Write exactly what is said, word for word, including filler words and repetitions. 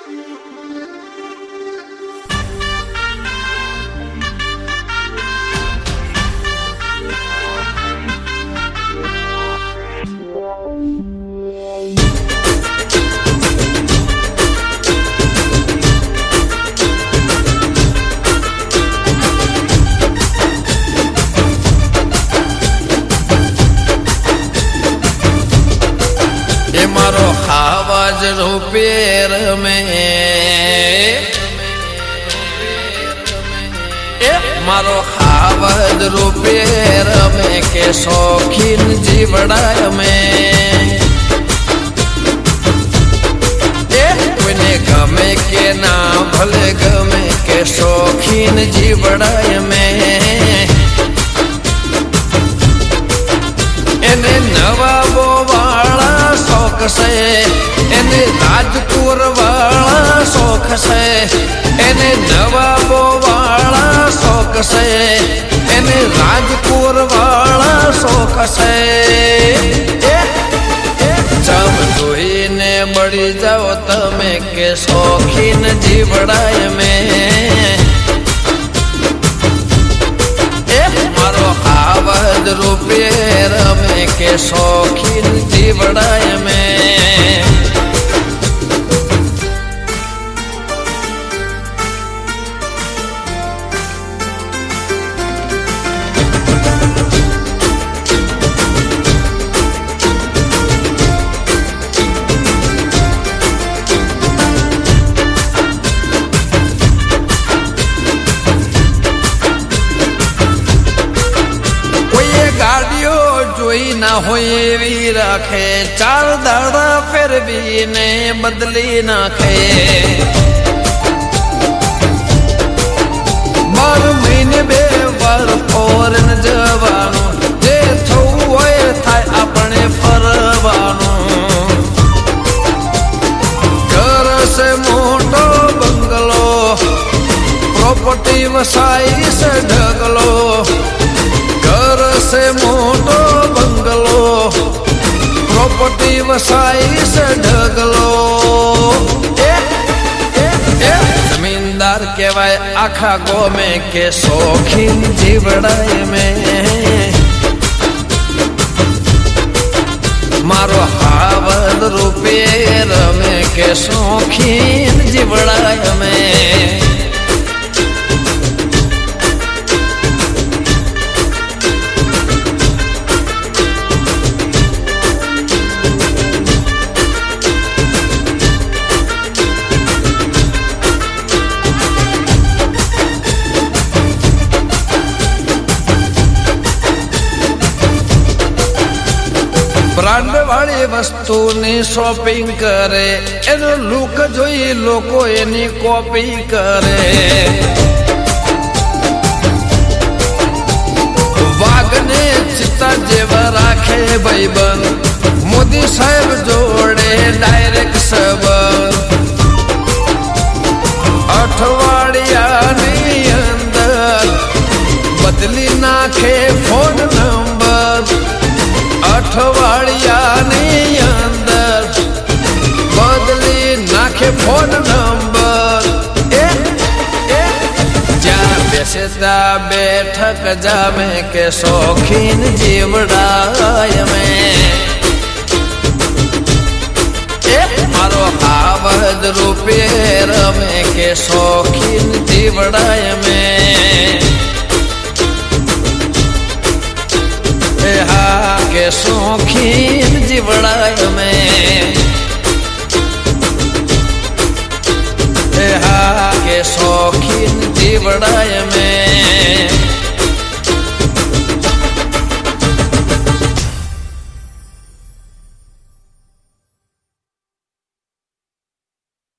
मारो खावज रुपेर में मारो खावज रुपेर में के शौकीन जीवड़ा में कोने गमे के ना भले गमे के शौकीन जीवड़ा में एने नवाबो वाला शौक से एने राजपुर वाला शौक से एने नवाबो वाला शौक से एने राजपुर वाला शौक से जब जोई ने बड़ी जाओ तमे के शौकीन जीवड़ा में मारो खावज रुपेर में के शौकीन जीवड़ा में जोई ना होए वी रखे चार दाड़ा फिर भी ने बदली ना खे बार महीने बेवर फौरन जवानो जे थो होए थाय अपने फरवानो घर से मोटो बंगलो प्रॉपर्टी वसाई से ढगलो घर से मोटो बंगलो प्रॉपर्टी वसाई से ढगलो जमींदार केवाय आखा गो में के शौकीन जीवड़ा में मारो हावज रुपेर में के शौकीन जीवड़ा में ब्रांड वाली वस्तु ने शॉपिंग करे एनो लुक जोई लोको एनी कॉपी करे वागने चिता जेवा राखे भाईबन मोदी साहब जोड़े डायरेक्ट सब अठवाड़िया नी अंदर बदली नाखे फोन नंबर अठवाड़िया नी अंदर बदली नाखे फोन नंबर जा बेसदा बैठक जामे के शौकीन जीवड़ा में मारो हावज रुपेर में के शौकीन जीवड़ा में हा के शौकीन जीवड़ा में हा के शौकीन जीवड़ा में